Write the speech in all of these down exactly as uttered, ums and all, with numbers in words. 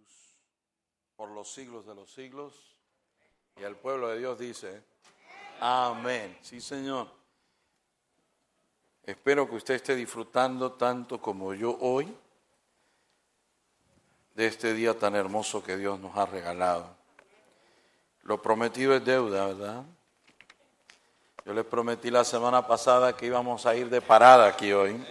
Jesús por los siglos de los siglos. Y el pueblo de Dios dice, amén. Sí, Señor. Espero que usted esté disfrutando tanto como yo hoy de este día tan hermoso que Dios nos ha regalado. Lo prometido es deuda, ¿verdad? Yo les prometí la semana pasada que íbamos a ir de parada aquí hoy.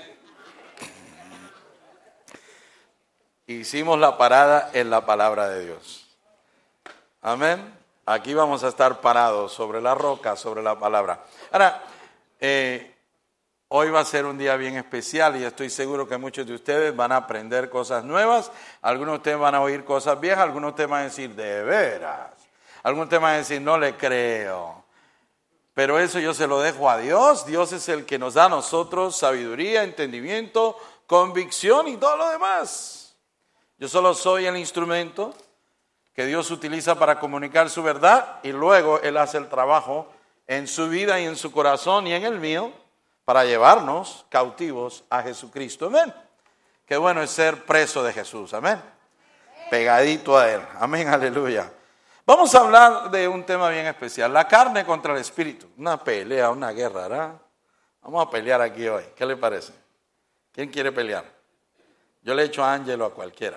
Hicimos la parada en la palabra de Dios. Amén. Aquí vamos a estar parados sobre la roca, sobre la palabra. Ahora, eh, hoy va a ser un día bien especial y estoy seguro que muchos de ustedes van a aprender cosas nuevas. Algunos de ustedes van a oír cosas viejas, algunos de ustedes van a decir, de veras. Algunos de ustedes van a decir, no le creo. Pero eso yo se lo dejo a Dios. Dios es el que nos da a nosotros sabiduría, entendimiento, convicción y todo lo demás. Yo solo soy el instrumento que Dios utiliza para comunicar su verdad y luego Él hace el trabajo en su vida y en su corazón y en el mío para llevarnos cautivos a Jesucristo. Amén. Qué bueno es ser preso de Jesús. Amén. Pegadito a Él. Amén. Aleluya. Vamos a hablar de un tema bien especial. La carne contra el espíritu. Una pelea, una guerra, ¿verdad? Vamos a pelear aquí hoy. ¿Qué le parece? ¿Quién quiere pelear? Yo le echo a Ángelo a cualquiera.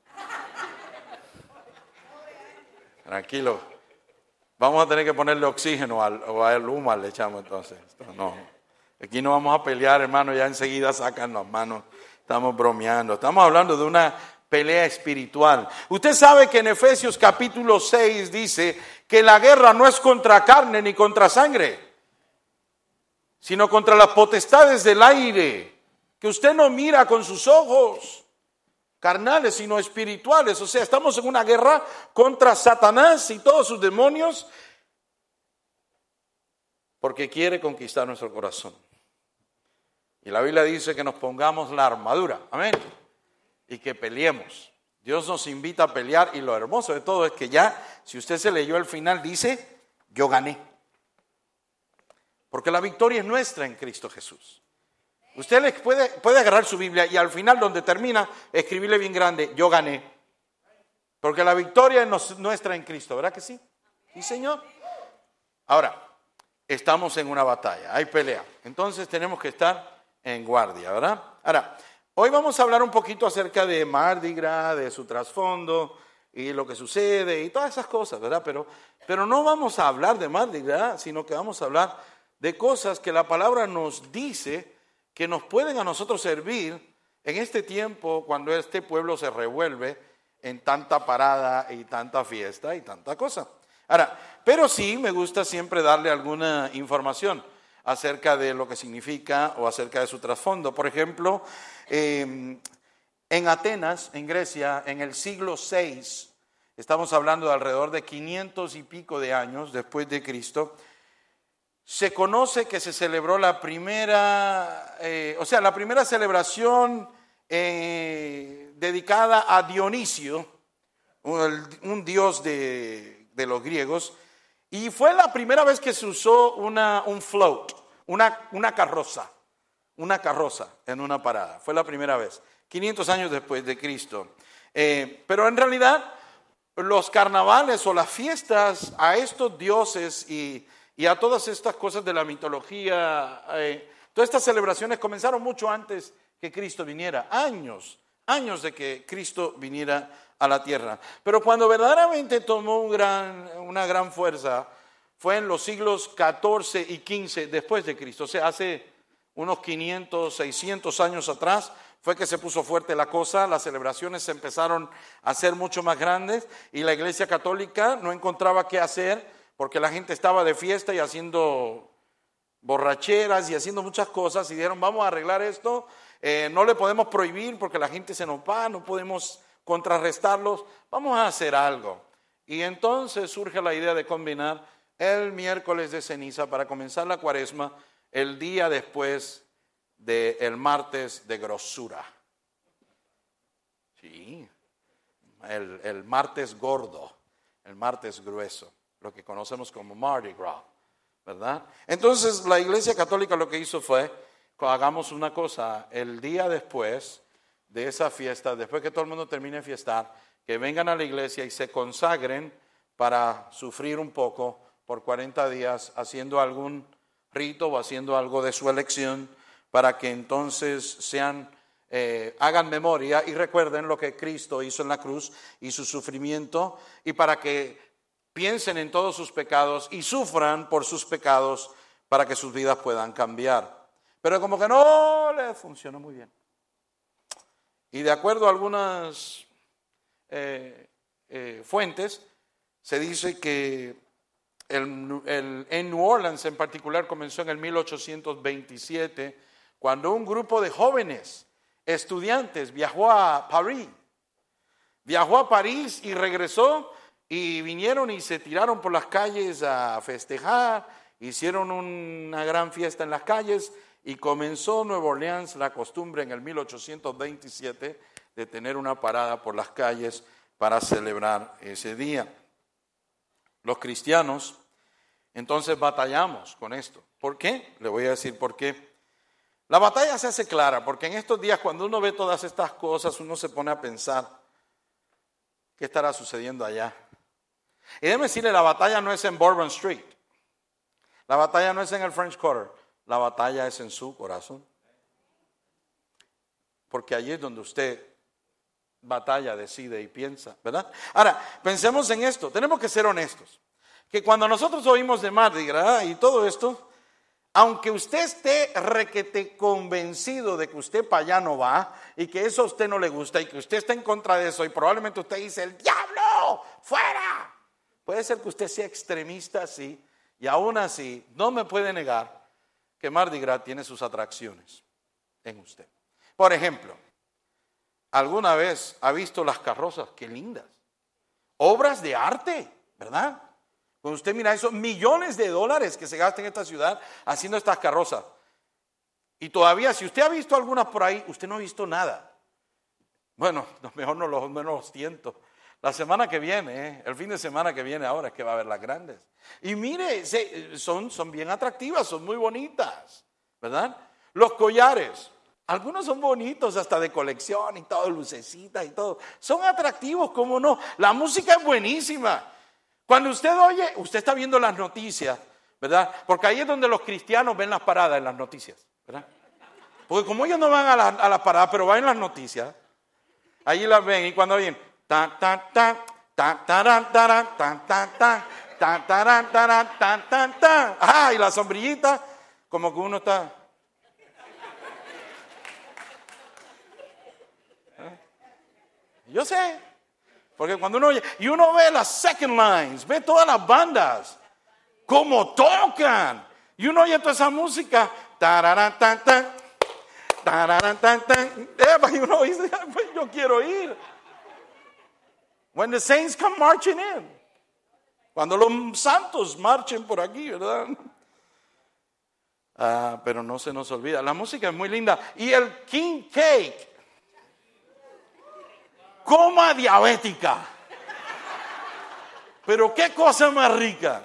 Tranquilo. Vamos a tener que ponerle oxígeno al, o a el humo le echamos entonces. No. Aquí no vamos a pelear, hermano. Ya enseguida sacan las manos. Estamos bromeando. Estamos hablando de una pelea espiritual. Usted sabe que en Efesios capítulo seis dice que la guerra no es contra carne ni contra sangre, sino contra las potestades del aire, que usted no mira con sus ojos carnales, sino espirituales. O sea, estamos en una guerra contra Satanás y todos sus demonios, porque quiere conquistar nuestro corazón. Y la Biblia dice que nos pongamos la armadura, amén, y que peleemos. Dios nos invita a pelear y lo hermoso de todo es que ya, si usted se leyó el final, dice, yo gané. Porque la victoria es nuestra en Cristo Jesús. Usted le puede, puede agarrar su Biblia y al final donde termina, escribirle bien grande, yo gané. Porque la victoria es nuestra en Cristo, ¿verdad que sí? Sí, Señor. Ahora, estamos en una batalla, hay pelea. Entonces tenemos que estar en guardia, ¿verdad? Ahora, hoy vamos a hablar un poquito acerca de Mardi Gras, de su trasfondo y lo que sucede y todas esas cosas, ¿verdad? Pero, pero no vamos a hablar de Mardi Gras, sino que vamos a hablar de cosas que la palabra nos dice que nos pueden a nosotros servir en este tiempo cuando este pueblo se revuelve en tanta parada y tanta fiesta y tanta cosa. Ahora, pero sí me gusta siempre darle alguna información acerca de lo que significa o acerca de su trasfondo. Por ejemplo, eh, en Atenas, en Grecia, en el siglo seis, estamos hablando de alrededor de quinientos y pico de años después de Cristo, se conoce que se celebró la primera, eh, o sea, la primera celebración eh, dedicada a Dionisio, un, un dios de, de los griegos, y fue la primera vez que se usó una, un float, una, una carroza, una carroza en una parada. Fue la primera vez, quinientos años después de Cristo. Eh, pero en realidad, los carnavales o las fiestas a estos dioses y Y a todas estas cosas de la mitología, eh, todas estas celebraciones comenzaron mucho antes que Cristo viniera, años, años de que Cristo viniera a la tierra. Pero cuando verdaderamente tomó un gran, una gran fuerza, fue en los siglos catorce y quince después de Cristo. O sea, hace unos quinientos, seiscientos años atrás fue que se puso fuerte la cosa, las celebraciones se empezaron a ser mucho más grandes y la Iglesia Católica no encontraba qué hacer, porque la gente estaba de fiesta y haciendo borracheras y haciendo muchas cosas y dijeron, vamos a arreglar esto, eh, no le podemos prohibir porque la gente se nos va, no podemos contrarrestarlos, vamos a hacer algo. Y entonces surge la idea de combinar el miércoles de ceniza para comenzar la cuaresma el día después del martes de grosura. Sí, el, el martes gordo, el martes grueso, lo que conocemos como Mardi Gras, ¿verdad? Entonces la Iglesia Católica lo que hizo fue, hagamos una cosa, el día después de esa fiesta, después que todo el mundo termine de fiestar, que vengan a la iglesia y se consagren para sufrir un poco por cuarenta días haciendo algún rito o haciendo algo de su elección, para que entonces sean, eh, hagan memoria y recuerden lo que Cristo hizo en la cruz y su sufrimiento, y para que piensen en todos sus pecados y sufran por sus pecados para que sus vidas puedan cambiar. Pero como que no les funciona muy bien. Y de acuerdo a algunas eh, eh, fuentes, se dice que el, el, en New Orleans en particular comenzó en el mil ochocientos veintisiete, cuando un grupo de jóvenes estudiantes viajó a París. Viajó a París y regresó, y vinieron y se tiraron por las calles a festejar, hicieron una gran fiesta en las calles, y comenzó Nueva Orleans la costumbre en el mil ochocientos veintisiete de tener una parada por las calles para celebrar ese día. Los cristianos entonces batallamos con esto. ¿Por qué? Le voy a decir por qué. La batalla se hace clara porque en estos días, cuando uno ve todas estas cosas, uno se pone a pensar, ¿qué estará sucediendo allá? Y déjeme decirle, la batalla no es en Bourbon Street, la batalla no es en el French Quarter, la batalla es en su corazón. Porque allí es donde usted batalla, decide y piensa, ¿verdad? Ahora, pensemos en esto, tenemos que ser honestos, que cuando nosotros oímos de Mardi Gras y todo esto, aunque usted esté requete convencido de que usted para allá no va y que eso a usted no le gusta y que usted está en contra de eso y probablemente usted dice, ¡el diablo! ¡Fuera! Puede ser que usted sea extremista así, y aún así no me puede negar que Mardi Gras tiene sus atracciones en usted. Por ejemplo, ¿alguna vez ha visto las carrozas? ¡Qué lindas! Obras de arte, ¿verdad? Cuando usted mira esos millones de dólares que se gastan en esta ciudad haciendo estas carrozas. Y todavía, si usted ha visto algunas por ahí, usted no ha visto nada. Bueno, mejor no los, no los tiento. La semana que viene, ¿eh? el fin de semana que viene ahora es que va a haber las grandes. Y mire, se, son, son bien atractivas, son muy bonitas, ¿verdad? Los collares, algunos son bonitos hasta de colección y todo, lucecitas y todo. Son atractivos, ¿cómo no? La música es buenísima. Cuando usted oye, usted está viendo las noticias, ¿verdad? Porque ahí es donde los cristianos ven las paradas en las noticias, ¿verdad? Porque como ellos no van a, la, a las paradas, pero van en las noticias, ahí las ven y cuando oyen, tan, tan, tan, tan, tan, tan, tan, tan, tan, tan, tan, tan, tan, tan, tan, ah, y la sombrillita, como que uno está. Yo sé, porque cuando uno oye, y uno ve las second lines, ve todas las bandas, cómo tocan, y uno oye toda esa música, tararán, tan, tan, tararán, tan, tan, y uno dice, pues yo quiero ir. When the saints come marching in, cuando los santos marchen por aquí, ¿verdad? Ah, pero no se nos olvida, la música es muy linda, y el king cake, coma diabética, pero qué cosa más rica.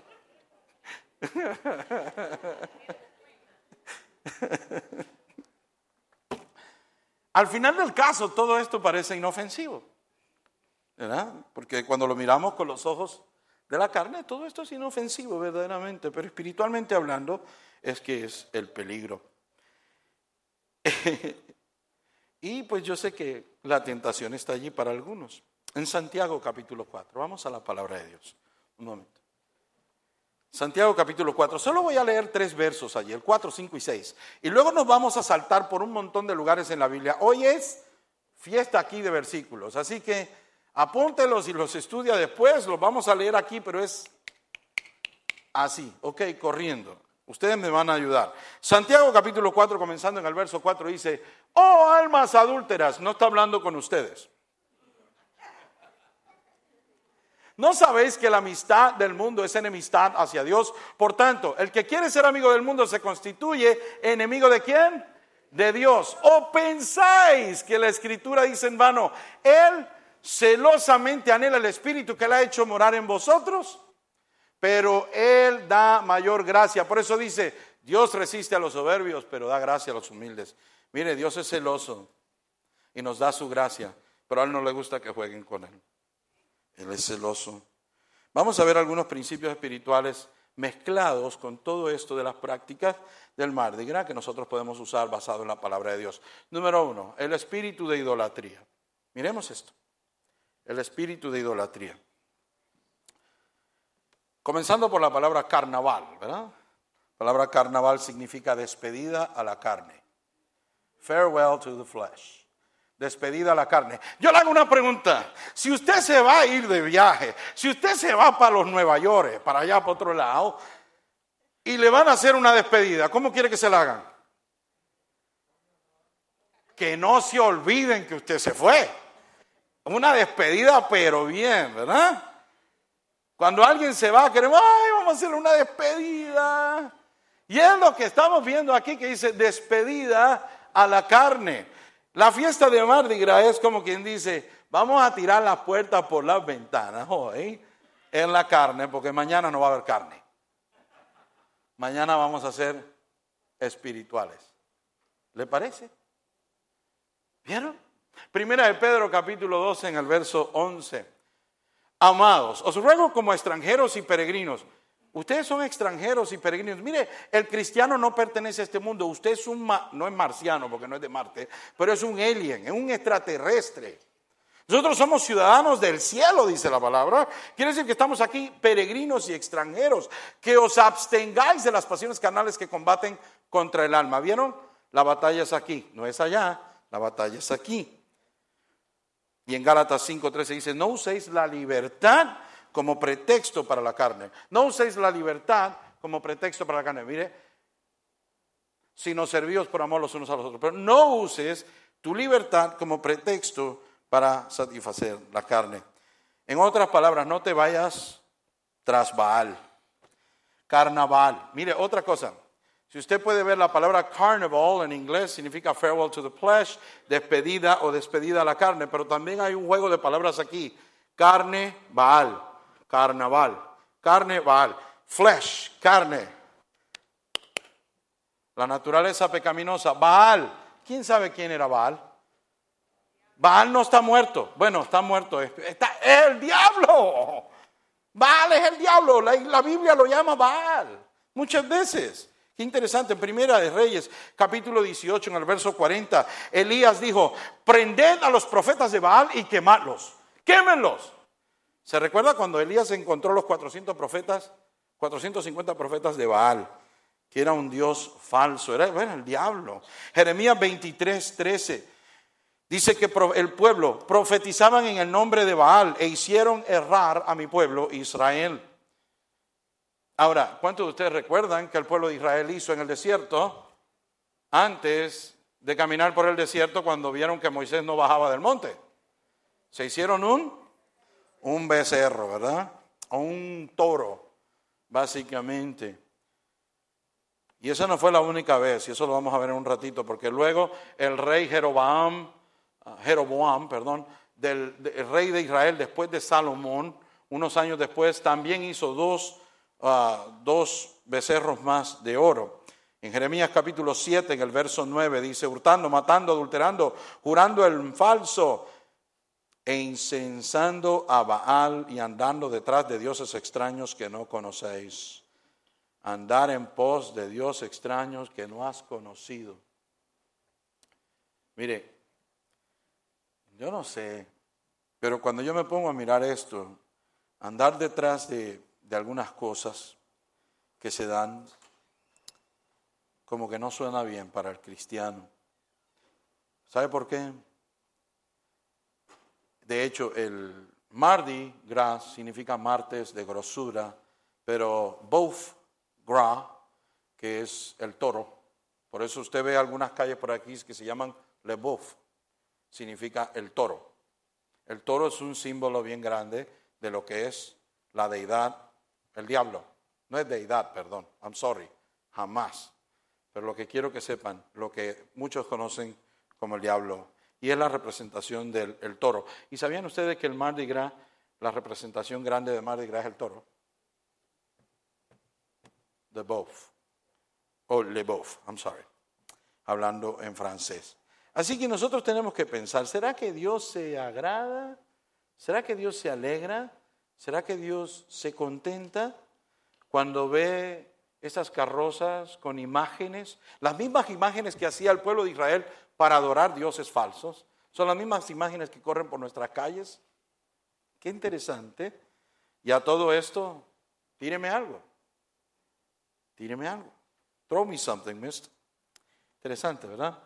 Al final del caso, todo esto parece inofensivo, ¿verdad? Porque cuando lo miramos con los ojos de la carne, todo esto es inofensivo verdaderamente, pero espiritualmente hablando es que es el peligro. Y pues yo sé que la tentación está allí para algunos. En Santiago capítulo cuatro, vamos a la palabra de Dios. Un momento. Santiago capítulo cuatro, solo voy a leer tres versos allí, el cuatro, cinco y seis. Y luego nos vamos a saltar por un montón de lugares en la Biblia. Hoy es fiesta aquí de versículos, así que apúntelos y los estudia después, los vamos a leer aquí, pero es así, ok, corriendo. Ustedes me van a ayudar. Santiago capítulo cuatro, comenzando en el verso cuatro, dice, oh almas adúlteras, no está hablando con ustedes. ¿No sabéis que la amistad del mundo es enemistad hacia Dios? Por tanto, el que quiere ser amigo del mundo se constituye enemigo ¿de quién? De Dios. ¿O pensáis que la Escritura dice en vano, Él celosamente anhela el Espíritu que le ha hecho morar en vosotros? Pero Él da mayor gracia. Por eso dice, Dios resiste a los soberbios, pero da gracia a los humildes. Mire, Dios es celoso y nos da su gracia. pero a él no le gusta que jueguen con él. Él es celoso. Vamos a ver algunos principios espirituales mezclados con todo esto de las prácticas del Mardi Gras que nosotros podemos usar basado en la palabra de Dios. Número uno, el espíritu de idolatría. Miremos esto, el espíritu de idolatría. Comenzando por la palabra carnaval, ¿verdad? La palabra carnaval significa despedida a la carne. Farewell to the flesh. Despedida a la carne. Yo le hago una pregunta. Si usted se va a ir de viaje, si usted se va para los Nueva York, para allá, para otro lado, y le van a hacer una despedida, ¿cómo quiere que se la hagan? Que no se olviden que usted se fue. Una despedida, pero bien, ¿verdad? Cuando alguien se va, queremos, ay, vamos a hacer una despedida. Y es lo que estamos viendo aquí, que dice despedida a la carne. La fiesta de Mardi Gras es como quien dice, vamos a tirar las puertas por las ventanas hoy en la carne, porque mañana no va a haber carne. Mañana vamos a ser espirituales. ¿Le parece? ¿Vieron? Primera de Pedro capítulo doce en el verso once. Amados, os ruego como extranjeros y peregrinos. Ustedes son extranjeros y peregrinos. Mire, el cristiano no pertenece a este mundo. Usted es un, ma- no es marciano porque no es de Marte, pero es un alien, es un extraterrestre. Nosotros somos ciudadanos del cielo, dice la palabra. Quiere decir que estamos aquí peregrinos y extranjeros. Que os abstengáis de las pasiones carnales que combaten contra el alma. ¿Vieron? La batalla es aquí, no es allá, la batalla es aquí. Y en Gálatas cinco trece dice, no uséis la libertad como pretexto para la carne. No uséis la libertad como pretexto para la carne. Mire, sino servíos por amor los unos a los otros. Pero no uses tu libertad como pretexto para satisfacer la carne. En otras palabras, no te vayas tras Baal. Carnaval. Mire, otra cosa. Si usted puede ver la palabra carnival en inglés, significa farewell to the flesh, despedida o despedida a la carne. Pero también hay un juego de palabras aquí. Carne, Baal. Carnaval, carne, Baal, flesh, carne. La naturaleza pecaminosa, Baal. ¿Quién sabe quién era Baal? Baal no está muerto. Bueno, está muerto. Está el diablo. Baal es el diablo. La, la Biblia lo llama Baal. Muchas veces. Qué interesante. En Primera de Reyes, capítulo dieciocho, en el verso cuarenta, Elías dijo, prended a los profetas de Baal y quemadlos. Quémenlos. ¿Se recuerda cuando Elías encontró los cuatrocientos profetas, cuatrocientos cincuenta profetas de Baal, que era un dios falso, era, era el diablo? Jeremías veintitrés trece dice que el pueblo profetizaban en el nombre de Baal e hicieron errar a mi pueblo Israel. Ahora, ¿cuántos de ustedes recuerdan que el pueblo de Israel hizo en el desierto antes de caminar por el desierto cuando vieron que Moisés no bajaba del monte? Se hicieron un... un becerro, ¿verdad? O un toro, básicamente. Y esa no fue la única vez, y eso lo vamos a ver en un ratito, porque luego el rey Jeroboam, Jeroboam, perdón, del, del rey de Israel después de Salomón, unos años después, también hizo dos, uh, dos becerros más de oro. En Jeremías capítulo siete, en el verso nueve, dice, hurtando, matando, adulterando, jurando el falso, e incensando a Baal y andando detrás de dioses extraños que no conocéis. Andar en pos de dioses extraños que no has conocido. Mire, yo no sé, pero cuando yo me pongo a mirar esto, andar detrás de, de algunas cosas que se dan, como que no suena bien para el cristiano. ¿Sabe por qué? De hecho, el Mardi Gras significa martes de grosura, pero Bof Gras, que es el toro, por eso usted ve algunas calles por aquí que se llaman Le Boeuf, significa el toro. El toro es un símbolo bien grande de lo que es la deidad, el diablo. No es deidad, perdón, I'm sorry, jamás. Pero lo que quiero que sepan, lo que muchos conocen como el diablo, y es la representación del el toro. ¿Y sabían ustedes que el Mardi Gras, la representación grande de Mardi Gras es el toro? The Boeuf, o Le Boeuf, I'm sorry, hablando en francés. Así que nosotros tenemos que pensar, ¿será que Dios se agrada? ¿Será que Dios se alegra? ¿Será que Dios se contenta cuando ve esas carrozas con imágenes? Las mismas imágenes que hacía el pueblo de Israel para adorar dioses falsos. Son las mismas imágenes que corren por nuestras calles. Qué interesante. Y a todo esto, tíreme algo. Tíreme algo. Throw me something, mister. Interesante, ¿verdad?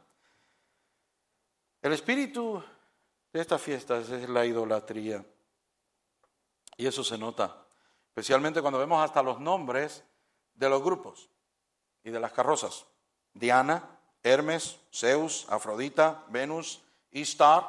El espíritu de estas fiestas es la idolatría. Y eso se nota, especialmente cuando vemos hasta los nombres de los grupos y de las carrozas. Diana, Hermes, Zeus, Afrodita, Venus, Ishtar.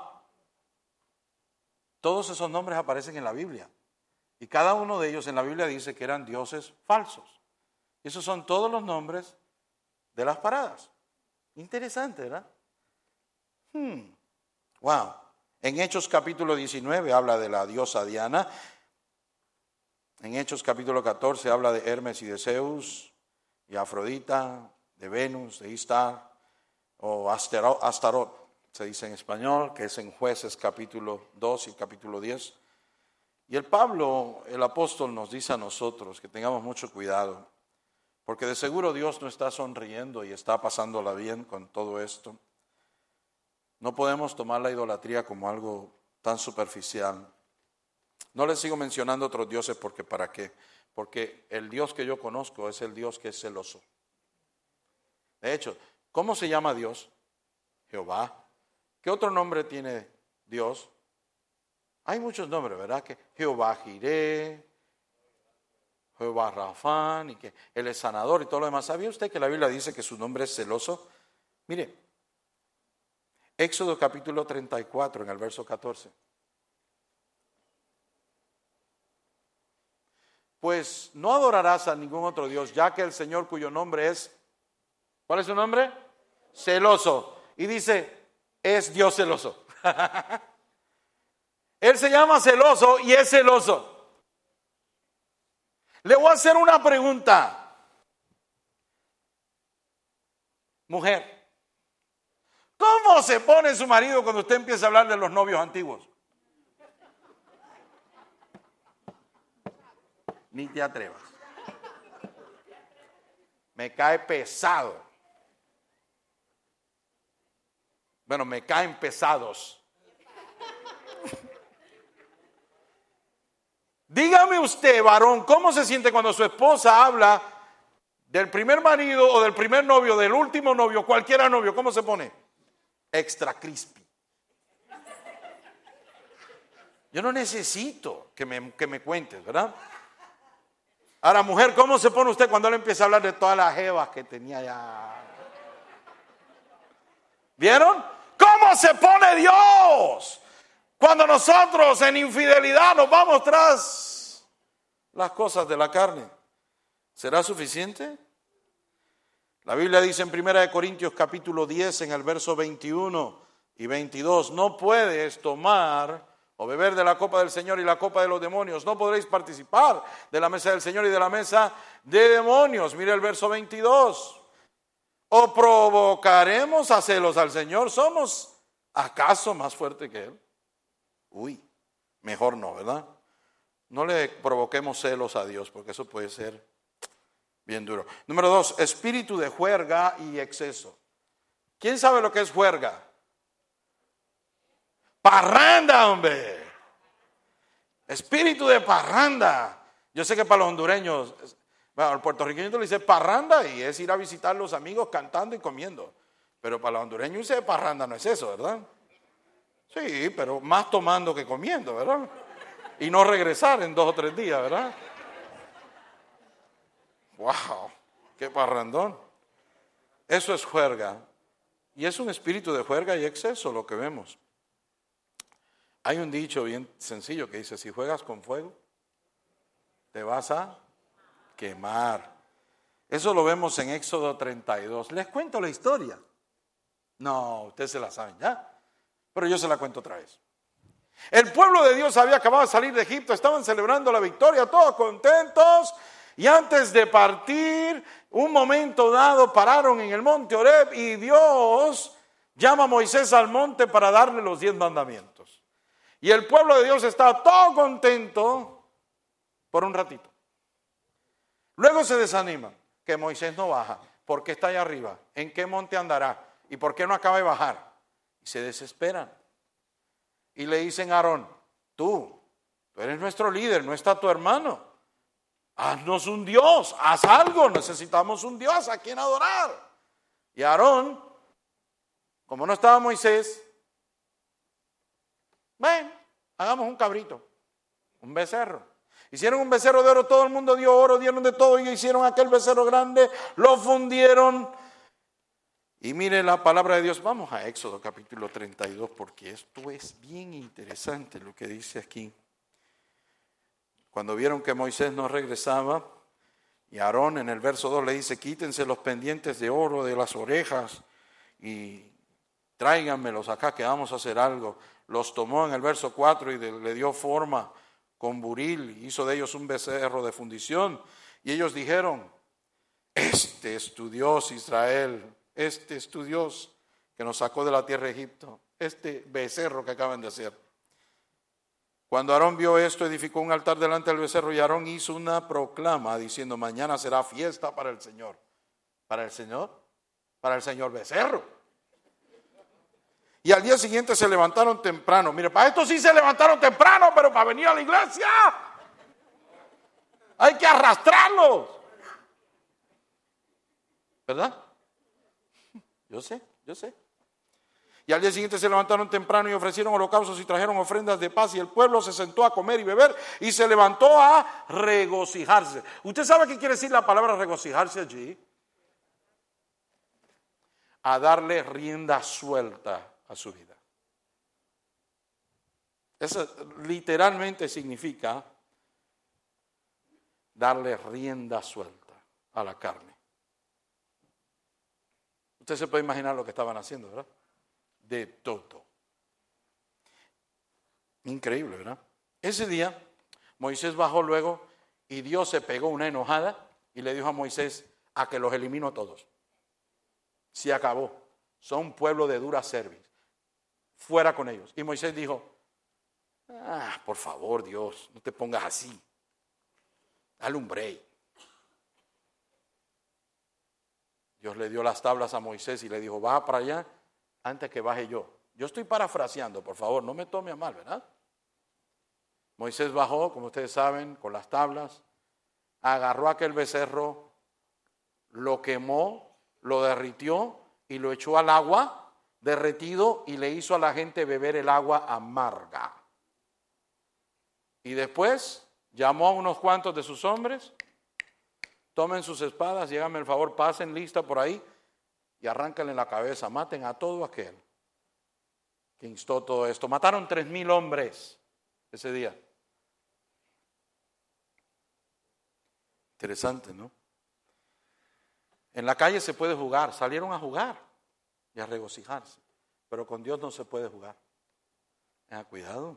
Todos esos nombres aparecen en la Biblia. Y cada uno de ellos en la Biblia dice que eran dioses falsos. Y esos son todos los nombres de las paradas. Interesante, ¿verdad? Hmm. Wow. En Hechos capítulo diecinueve habla de la diosa Diana. En Hechos capítulo catorce habla de Hermes y de Zeus, y Afrodita, de Venus, de Ishtar, o Astaroth, Astaroth, se dice en español, que es en Jueces capítulo dos y capítulo diez. Y el Pablo, el apóstol, nos dice a nosotros que tengamos mucho cuidado, porque de seguro Dios no está sonriendo y está pasándola bien con todo esto. No podemos tomar la idolatría como algo tan superficial. No les sigo mencionando otros dioses porque ¿para qué? Porque el Dios que yo conozco es el Dios que es celoso. De hecho, ¿cómo se llama Dios? Jehová. ¿Qué otro nombre tiene Dios? Hay muchos nombres, ¿verdad? Que Jehová Jireh, Jehová Rafán, y que Él es sanador y todo lo demás. ¿Sabía usted que la Biblia dice que su nombre es celoso? Mire, Éxodo capítulo treinta y cuatro en el verso catorce. Pues no adorarás a ningún otro Dios, ya que el Señor cuyo nombre es, ¿cuál es su nombre? Celoso. Y dice, es Dios celoso. Él se llama celoso y es celoso. Le voy a hacer una pregunta. Mujer, ¿cómo se pone su marido cuando usted empieza a hablar de los novios antiguos? Ni te atrevas. Me cae pesado. Bueno, me caen pesados. Dígame usted, varón, ¿cómo se siente cuando su esposa habla del primer marido o del primer novio, del último novio, cualquiera novio? ¿Cómo se pone? Extra crispy. Yo no necesito que me, que me cuentes, ¿verdad? Ahora, mujer, ¿cómo se pone usted cuando él empieza a hablar de todas las jevas que tenía ya? ¿Vieron? ¿Cómo se pone Dios cuando nosotros en infidelidad nos vamos tras las cosas de la carne? ¿Será suficiente? La Biblia dice en primera de Corintios capítulo diez en el verso veintiuno y veintidós, no puedes tomar o beber de la copa del Señor y la copa de los demonios. No podréis participar de la mesa del Señor y de la mesa de demonios. Mire el verso veintidós. ¿O provocaremos a celos al Señor? ¿Somos acaso más fuertes que Él? Uy, mejor no, ¿verdad? No le provoquemos celos a Dios, porque eso puede ser bien duro. Número dos, espíritu de juerga y exceso. ¿Quién sabe lo que es juerga? Parranda, hombre. Espíritu de parranda. Yo sé que para los hondureños, bueno, el puertorriqueño le dice parranda y es ir a visitar a los amigos cantando y comiendo. Pero para los hondureños dice parranda no es eso, ¿verdad? Sí, pero más tomando que comiendo, ¿verdad? Y no regresar en dos o tres días, ¿verdad? ¡Wow! ¡Qué parrandón! Eso es juerga. Y es un espíritu de juerga y exceso lo que vemos. Hay un dicho bien sencillo que dice, si juegas con fuego, te vas a quemar. Eso lo vemos en Éxodo treinta y dos. ¿Les cuento la historia? No, ustedes se la saben ya, pero yo se la cuento otra vez. El pueblo de Dios había acabado de salir de Egipto, estaban celebrando la victoria, todos contentos, y antes de partir, un momento dado, pararon en el monte Horeb y Dios llama a Moisés al monte para darle los diez mandamientos. Y el pueblo de Dios estaba todo contento por un ratito. Luego se desanima, que Moisés no baja. ¿Por qué está allá arriba? ¿En qué monte andará? ¿Y por qué no acaba de bajar? Y se desesperan. Y le dicen a Aarón, tú, tú eres nuestro líder, no está tu hermano. Haznos un Dios, haz algo, necesitamos un Dios a quien adorar. Y Aarón, como no estaba Moisés, ven, hagamos un cabrito, un becerro. Hicieron un becerro de oro, todo el mundo dio oro, dieron de todo y hicieron aquel becerro grande, lo fundieron. Y mire la palabra de Dios, vamos a Éxodo capítulo treinta y dos, porque esto es bien interesante lo que dice aquí. Cuando vieron que Moisés no regresaba, y Aarón en el verso dos le dice, quítense los pendientes de oro de las orejas y tráiganmelos acá que vamos a hacer algo. Los tomó en el verso cuatro y le dio forma con buril, hizo de ellos un becerro de fundición. Y ellos dijeron, este es tu Dios, Israel, este es tu Dios que nos sacó de la tierra de Egipto, este becerro que acaban de hacer. Cuando Aarón vio esto, edificó un altar delante del becerro y Aarón hizo una proclama diciendo, mañana será fiesta para el Señor. ¿Para el Señor? Para el Señor becerro. Y al día siguiente se levantaron temprano. Mire, para esto sí se levantaron temprano, pero para venir a la iglesia hay que arrastrarlos. ¿Verdad? Yo sé, yo sé. Y al día siguiente se levantaron temprano y ofrecieron holocaustos y trajeron ofrendas de paz. Y el pueblo se sentó a comer y beber y se levantó a regocijarse. ¿Usted sabe qué quiere decir la palabra regocijarse allí? A darle rienda suelta a su vida. Eso literalmente significa darle rienda suelta a la carne. Usted se puede imaginar lo que estaban haciendo, ¿verdad? De todo. Increíble, ¿verdad? Ese día Moisés bajó luego y Dios se pegó una enojada y le dijo a Moisés a que los eliminó a todos. Se acabó. Son un pueblo de dura cerviz. Fuera con ellos. Y Moisés dijo, ah, por favor Dios, no te pongas así. Dale un break. Dios le dio las tablas a Moisés y le dijo, baja para allá antes que baje yo. Yo estoy parafraseando, por favor, no me tome a mal, ¿verdad? Moisés bajó, como ustedes saben, con las tablas, agarró aquel becerro, lo quemó, lo derritió y lo echó al agua derretido y le hizo a la gente beber el agua amarga. Y después llamó a unos cuantos de sus hombres, tomen sus espadas, háganme el favor, pasen lista por ahí y arráncanle la cabeza, maten a todo aquel que instó todo esto. Mataron tres mil hombres ese día. Interesante, ¿no? En la calle se puede jugar, salieron a jugar y a regocijarse, pero con Dios no se puede jugar. Tenga cuidado.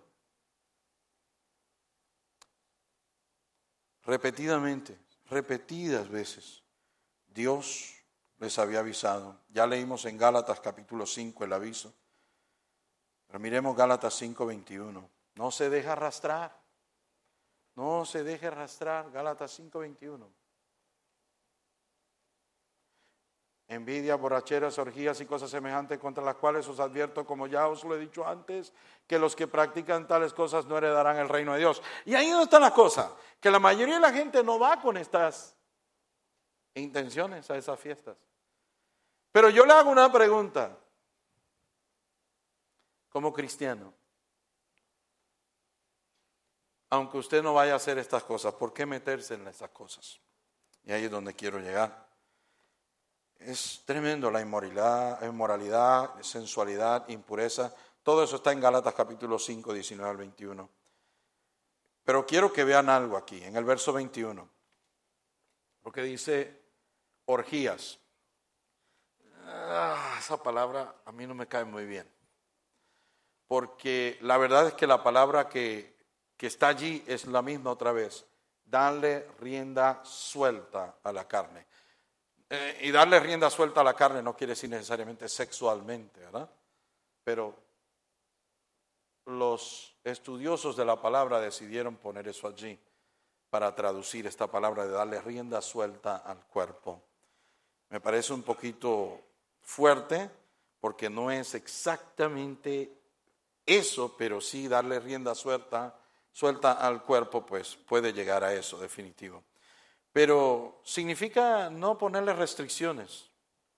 Repetidamente, repetidas veces, Dios les había avisado. Ya leímos en Gálatas capítulo cinco el aviso, pero miremos Gálatas cinco veintiuno. No se deja arrastrar, no se deje arrastrar, Gálatas cinco veintiuno. Envidia, borracheras, orgías y cosas semejantes contra las cuales os advierto, como ya os lo he dicho antes, que los que practican tales cosas no heredarán el reino de Dios. Y ahí no está la cosa, que la mayoría de la gente no va con estas intenciones a esas fiestas. Pero yo le hago una pregunta, como cristiano. Aunque usted no vaya a hacer estas cosas, ¿por qué meterse en estas cosas? Y ahí es donde quiero llegar. Es tremendo la inmoralidad, inmoralidad, sensualidad, impureza. Todo eso está en Gálatas capítulo cinco, diecinueve al veintiuno. Pero quiero que vean algo aquí, en el verso veintiuno. Porque dice orgías. Ah, esa palabra a mí no me cae muy bien. Porque la verdad es que la palabra que, que está allí es la misma otra vez. Darle rienda suelta a la carne. Eh, y darle rienda suelta a la carne no quiere decir necesariamente sexualmente, ¿verdad? Pero los estudiosos de la palabra decidieron poner eso allí para traducir esta palabra de darle rienda suelta al cuerpo. Me parece un poquito fuerte porque no es exactamente eso, pero sí darle rienda suelta, suelta al cuerpo, pues puede llegar a eso, definitivo. Pero significa no ponerle restricciones.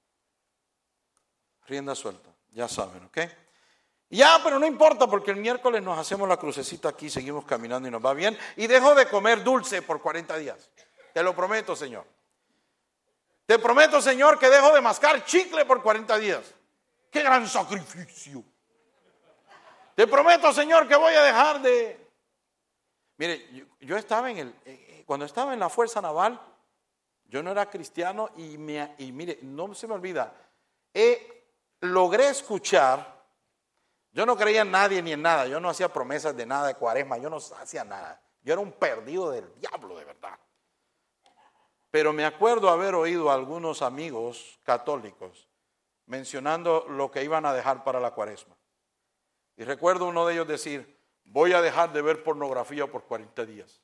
Rienda suelta, ya saben, ¿ok? Ya, pero no importa porque el miércoles nos hacemos la crucecita aquí, seguimos caminando y nos va bien. Y dejo de comer dulce por cuarenta días. Te lo prometo, Señor. Te prometo, Señor, que dejo de mascar chicle por cuarenta días. ¡Qué gran sacrificio! Te prometo, Señor, que voy a dejar de... Mire, yo, yo estaba en el... Eh, cuando estaba en la Fuerza Naval, yo no era cristiano y, me, y mire, no se me olvida, eh, logré escuchar, yo no creía en nadie ni en nada, yo no hacía promesas de nada de cuaresma, yo no hacía nada, yo era un perdido del diablo de verdad. Pero me acuerdo haber oído a algunos amigos católicos mencionando lo que iban a dejar para la cuaresma. Y recuerdo uno de ellos decir, voy a dejar de ver pornografía por cuarenta días.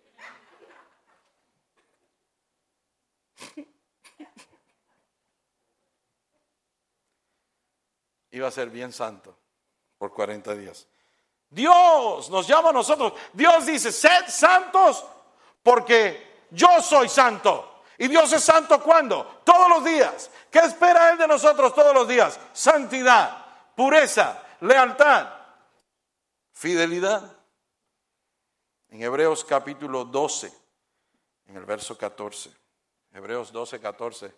Iba a ser bien santo por cuarenta días. Dios nos llama a nosotros. Dios dice, sed santos porque yo soy santo. ¿Y Dios es santo cuándo? Todos los días. ¿Qué espera Él de nosotros todos los días? Santidad, pureza, lealtad, fidelidad. En Hebreos capítulo doce, en el verso catorce. Hebreos doce, catorce.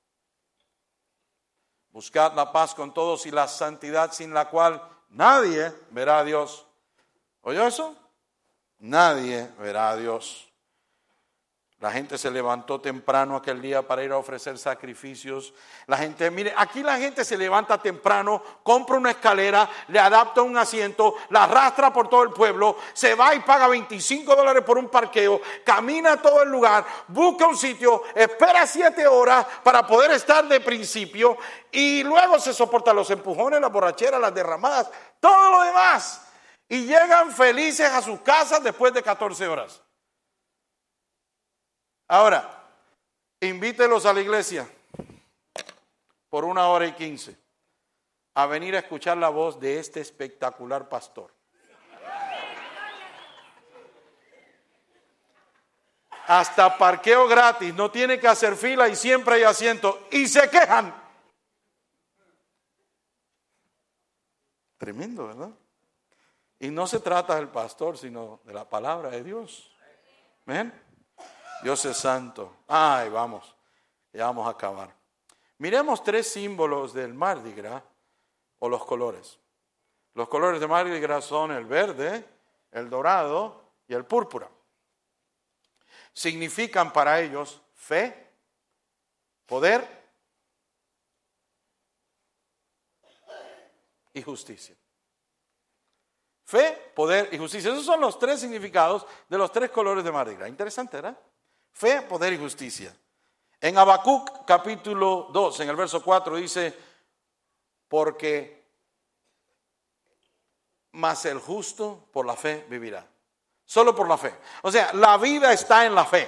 Buscad la paz con todos y la santidad sin la cual nadie verá a Dios. ¿Oyó eso? Nadie verá a Dios. La gente se levantó temprano aquel día para ir a ofrecer sacrificios. La gente, mire, aquí la gente se levanta temprano, compra una escalera, le adapta un asiento, la arrastra por todo el pueblo, se va y paga veinticinco dólares por un parqueo, camina todo el lugar, busca un sitio, espera siete horas para poder estar de principio y luego se soporta los empujones, las borracheras, las derramadas, todo lo demás. Y llegan felices a sus casas después de catorce horas. Ahora, invítelos a la iglesia por una hora y quince a venir a escuchar la voz de este espectacular pastor. Hasta parqueo gratis, no tiene que hacer fila y siempre hay asiento y se quejan. Tremendo, ¿verdad? Y no se trata del pastor, sino de la palabra de Dios. ¿Ven? Dios es santo. Ay, vamos, ya vamos a acabar. Miremos tres símbolos del Mardi Gras o los colores. Los colores de Mardi Gras son el verde, el dorado y el púrpura. Significan para ellos fe, poder y justicia. Fe, poder y justicia. Esos son los tres significados de los tres colores de Mardi Gras. Interesante, ¿verdad? Fe, poder y justicia. En Habacuc capítulo dos, en el verso cuatro dice, porque mas el justo por la fe vivirá. Solo por la fe. O sea, la vida está en la fe.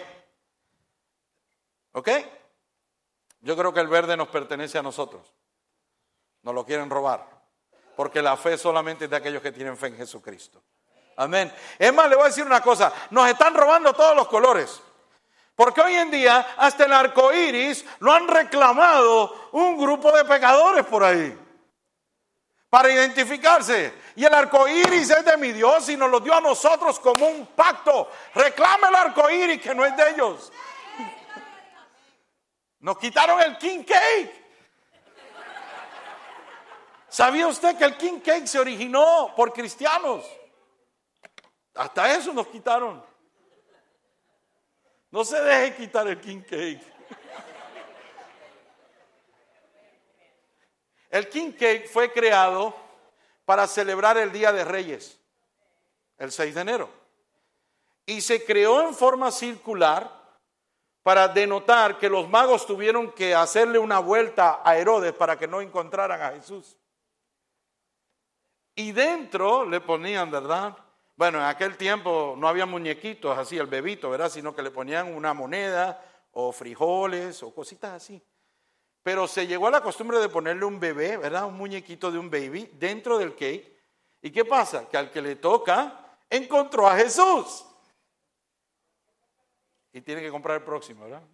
¿Ok? Yo creo que el verde nos pertenece a nosotros. Nos lo quieren robar. Porque la fe solamente es de aquellos que tienen fe en Jesucristo. Amén. Es más, le voy a decir una cosa. Nos están robando todos los colores. Porque hoy en día hasta el arco iris lo han reclamado un grupo de pecadores por ahí para identificarse. Y el arco iris es de mi Dios y nos lo dio a nosotros como un pacto. Reclama el arco iris que no es de ellos. Nos quitaron el king cake. ¿Sabía usted que el king cake se originó por cristianos? Hasta eso nos quitaron. No se deje quitar el king cake. El king cake fue creado para celebrar el Día de Reyes, el seis de enero. Y se creó en forma circular para denotar que los magos tuvieron que hacerle una vuelta a Herodes para que no encontraran a Jesús. Y dentro le ponían, ¿verdad? Bueno, en aquel tiempo no había muñequitos así, el bebito, ¿verdad? Sino que le ponían una moneda o frijoles o cositas así. Pero se llegó a la costumbre de ponerle un bebé, ¿verdad? Un muñequito de un baby dentro del cake. ¿Y qué pasa? Que al que le toca, encontró a Jesús. Y tiene que comprar el próximo, ¿verdad?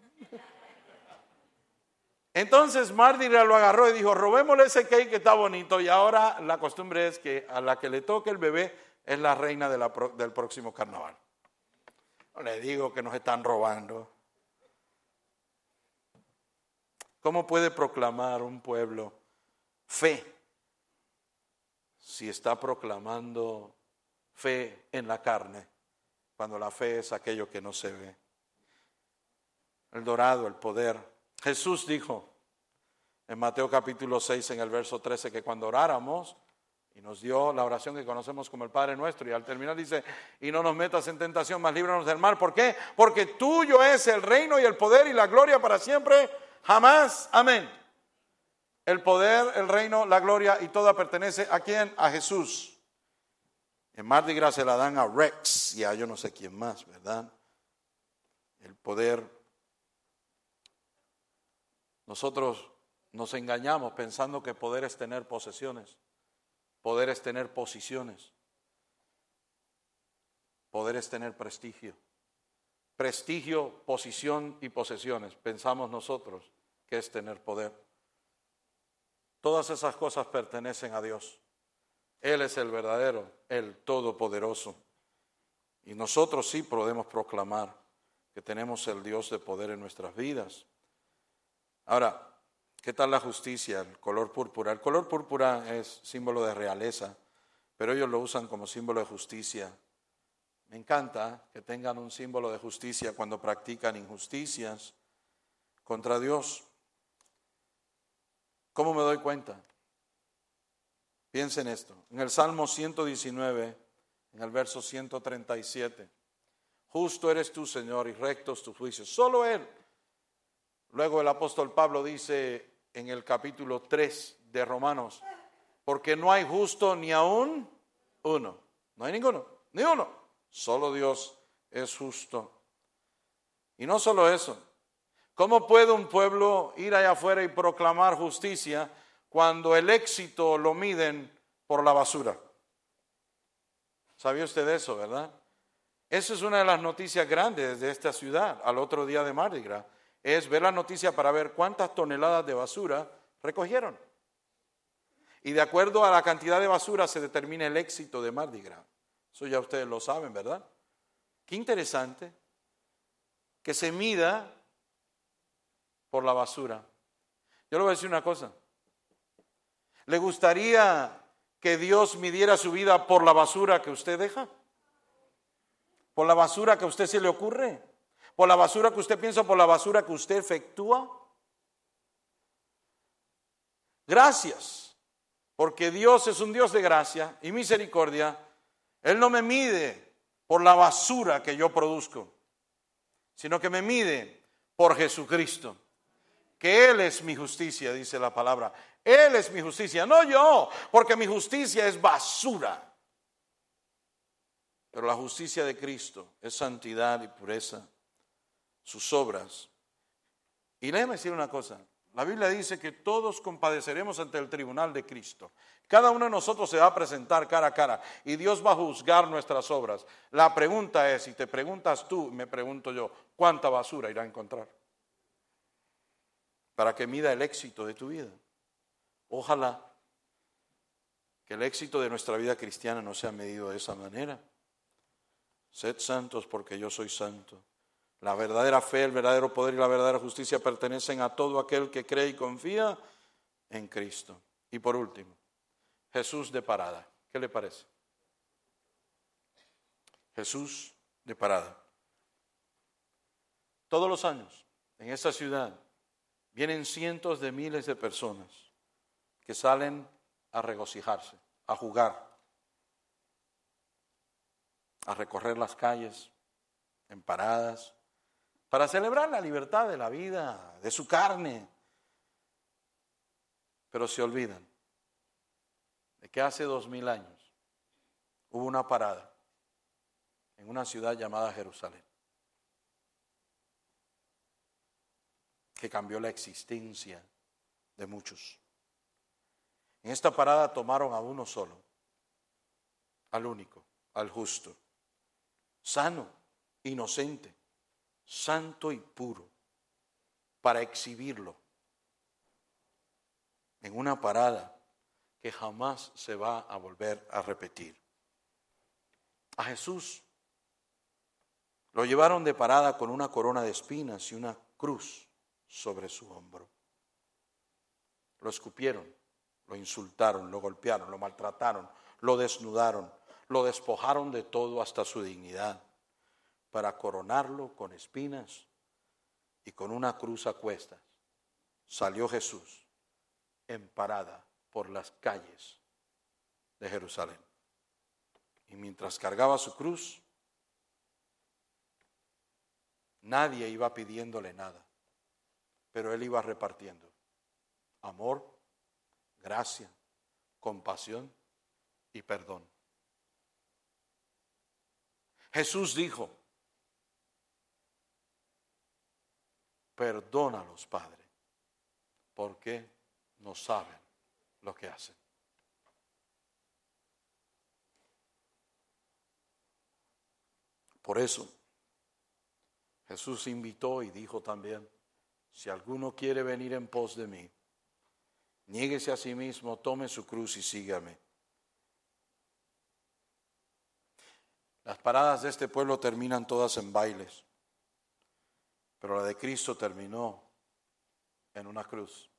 Entonces Mardi Gras lo agarró y dijo, robémosle ese cake que está bonito. Y ahora la costumbre es que a la que le toque el bebé es la reina de la, del próximo carnaval. No le digo que nos están robando. ¿Cómo puede proclamar un pueblo fe si está proclamando fe en la carne, cuando la fe es aquello que no se ve? El dorado, el poder. Jesús dijo en Mateo capítulo seis, en el verso trece, que cuando oráramos, y nos dio la oración que conocemos como el Padre Nuestro, y al terminar dice, y no nos metas en tentación, mas líbranos del mal. ¿Por qué? Porque tuyo es el reino y el poder y la gloria para siempre, jamás. Amén. El poder, el reino, la gloria y toda pertenece ¿a quién? A Jesús. En Mardi Gras se la dan a Rex y a yo no sé quién más, ¿verdad? El poder. Nosotros nos engañamos pensando que poder es tener posesiones, poder es tener posiciones, poder es tener prestigio. Prestigio, posición y posesiones. Pensamos nosotros que es tener poder. Todas esas cosas pertenecen a Dios. Él es el verdadero, el todopoderoso. Y nosotros sí podemos proclamar que tenemos el Dios de poder en nuestras vidas. Ahora, ¿qué tal la justicia? El color púrpura. El color púrpura es símbolo de realeza, pero ellos lo usan como símbolo de justicia. Me encanta que tengan un símbolo de justicia cuando practican injusticias contra Dios. ¿Cómo me doy cuenta? Piensen esto. En el Salmo ciento diecinueve, en el verso ciento treinta y siete. Justo eres tú, Señor, y rectos tus juicios. Solo Él. Luego el apóstol Pablo dice en el capítulo tres de Romanos, porque no hay justo ni aún uno. No hay ninguno, ni uno. Solo Dios es justo. Y no solo eso. ¿Cómo puede un pueblo ir allá afuera y proclamar justicia cuando el éxito lo miden por la basura? ¿Sabía usted eso, verdad? Esa es una de las noticias grandes de esta ciudad al otro día de Mardi Gras. Es ver la noticia para ver cuántas toneladas de basura recogieron. Y de acuerdo a la cantidad de basura se determina el éxito de Mardi Gras. Eso ya ustedes lo saben, ¿verdad? Qué interesante que se mida por la basura. Yo le voy a decir una cosa. ¿Le gustaría que Dios midiera su vida por la basura que usted deja? ¿Por la basura que a usted se le ocurre? ¿Por la basura que usted piensa? ¿Por la basura que usted efectúa? Gracias, porque Dios es un Dios de gracia y misericordia. Él no me mide por la basura que yo produzco, sino que me mide por Jesucristo, que Él es mi justicia, dice la palabra. Él es mi justicia, no yo, porque mi justicia es basura. Pero la justicia de Cristo es santidad y pureza, sus obras. Y déjeme decir una cosa, la Biblia dice que todos compadeceremos ante el tribunal de Cristo. Cada uno de nosotros se va a presentar cara a cara y Dios va a juzgar nuestras obras. La pregunta es, si te preguntas tú, me pregunto yo, ¿cuánta basura irá a encontrar? Para que mida el éxito de tu vida. Ojalá que el éxito de nuestra vida cristiana no sea medido de esa manera. Sed santos porque yo soy santo. La verdadera fe, el verdadero poder y la verdadera justicia pertenecen a todo aquel que cree y confía en Cristo. Y por último, Jesús de parada. ¿Qué le parece? Jesús de parada. Todos los años en esta ciudad vienen cientos de miles de personas que salen a regocijarse, a jugar, a recorrer las calles en paradas, para celebrar la libertad de la vida, de su carne. Pero se olvidan de que hace dos mil años hubo una parada en una ciudad llamada Jerusalén, que cambió la existencia de muchos. En esta parada tomaron a uno solo, al único, al justo, sano, inocente, santo y puro, para exhibirlo en una parada que jamás se va a volver a repetir. A Jesús lo llevaron de parada con una corona de espinas y una cruz sobre su hombro. Lo escupieron, lo insultaron, lo golpearon, lo maltrataron, lo desnudaron, lo despojaron de todo hasta su dignidad, para coronarlo con espinas y con una cruz a cuestas. Salió Jesús en parada por las calles de Jerusalén. Y mientras cargaba su cruz, nadie iba pidiéndole nada, pero él iba repartiendo amor, gracia, compasión y perdón. Jesús dijo: perdónalos, Padre, porque no saben lo que hacen. Por eso Jesús invitó y dijo también: si alguno quiere venir en pos de mí, niéguese a sí mismo, tome su cruz y sígame. Las paradas de este pueblo terminan todas en bailes, pero la de Cristo terminó en una cruz.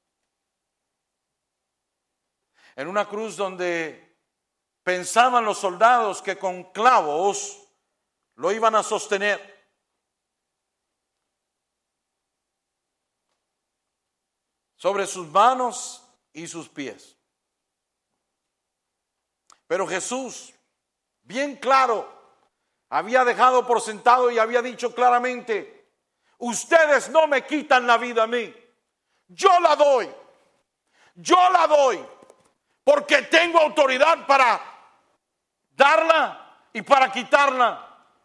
En una cruz donde pensaban los soldados que con clavos lo iban a sostener. Sobre sus manos y sus pies. Pero Jesús, bien claro, había dejado por sentado y había dicho claramente: ustedes no me quitan la vida a mí, yo la doy, yo la doy, porque tengo autoridad para darla y para quitarla.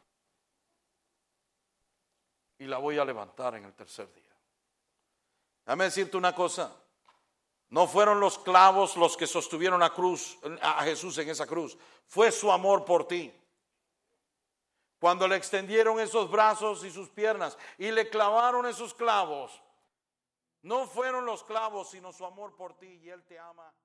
Y la voy a levantar en el tercer día. Déjame decirte una cosa: no fueron los clavos los que sostuvieron a cruz, a Jesús en esa cruz, fue su amor por ti. Cuando le extendieron esos brazos y sus piernas y le clavaron esos clavos, no fueron los clavos, sino su amor por ti, y Él te ama.